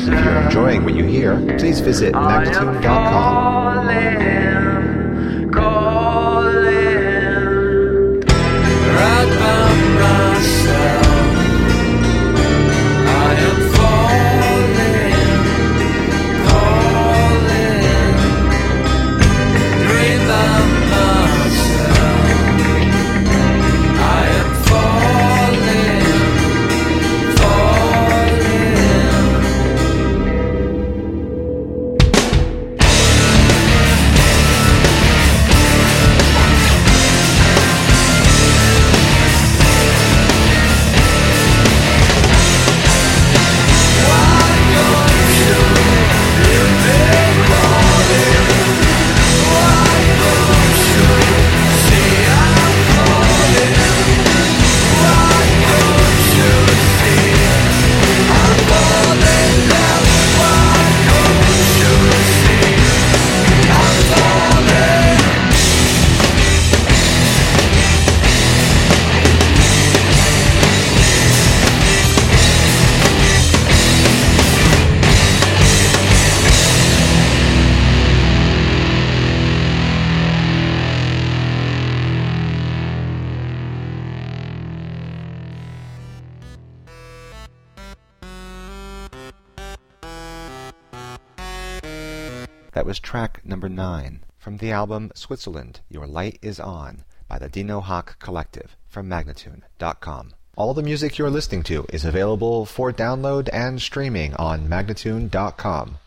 If you're enjoying what you hear, please visit magnatune.com. Right by myself, I am falling, calling. Right by myself, I am falling, That was track number 9 from the album Switzerland, Your Light Is On by the Dino Hawk Collective from Magnatune.com. All the music you're listening to is available for download and streaming on Magnatune.com.